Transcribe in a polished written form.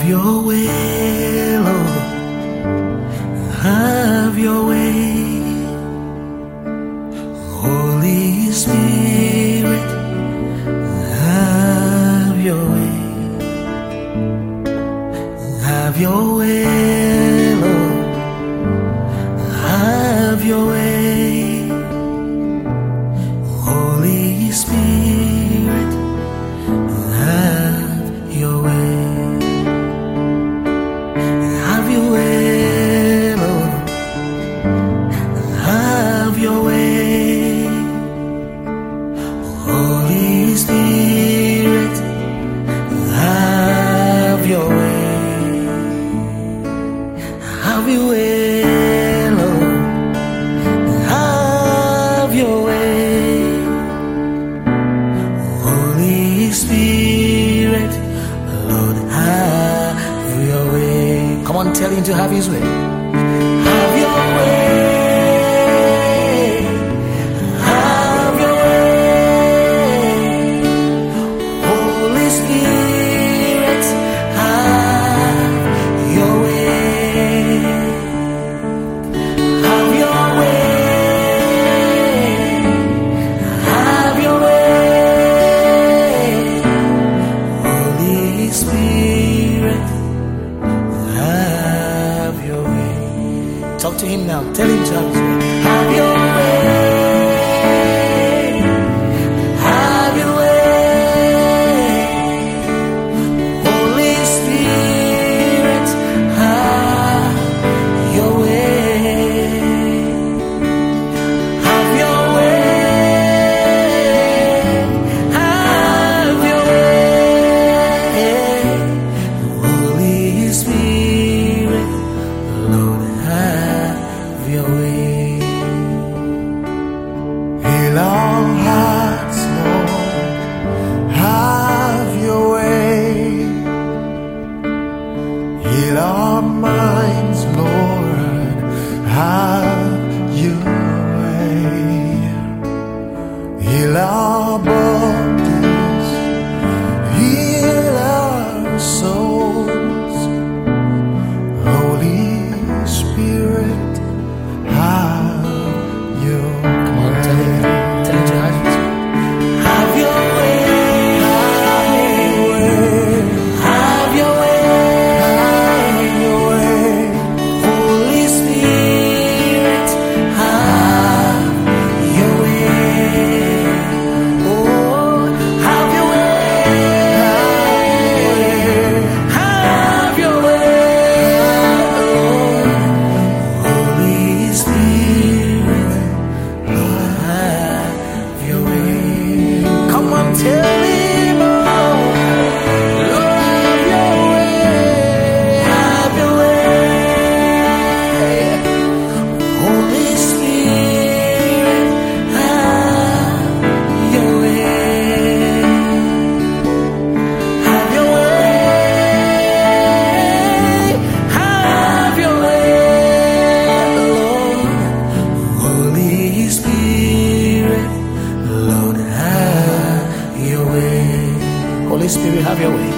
your way, Lord. Have your way. Holy Spirit, have your way. Have your way, Lord. Have your way. Holy Spirit, have your way. Have your way, Lord. Have your way. Holy Spirit, have your way. Have your way, Lord. Have your way. Holy Spirit, Lord, have your way. Come on, tell him to have his way. Have your way. Have your way. Holy Spirit, have your way. Have your way. Have your way. Holy Spirit, have your way. Talk to him now. Tell him to have his way. Have your way. Have your way. Holy Spirit, have your way. Have your way. Have your way. Holy Spirit, Lord, have your way. Heal our hearts, Lord, have your way. Heal our minds, Lord, have your way. Heal our bodies, heal our souls. Holy Spirit, have your Come on, tell him. way. Tell him to have his way. Have your way. Have your way. Have your way. Holy Spirit, have your way. Oh, have your way. Have your way, Lord. Holy Spirit, have your way. Come on, tell him, oh, Lord, have your way. Have your way. Holy Spirit, have your way. Have your way. Have your way, Lord. Holy Spirit, Lord, have your way. Holy Spirit, have your way.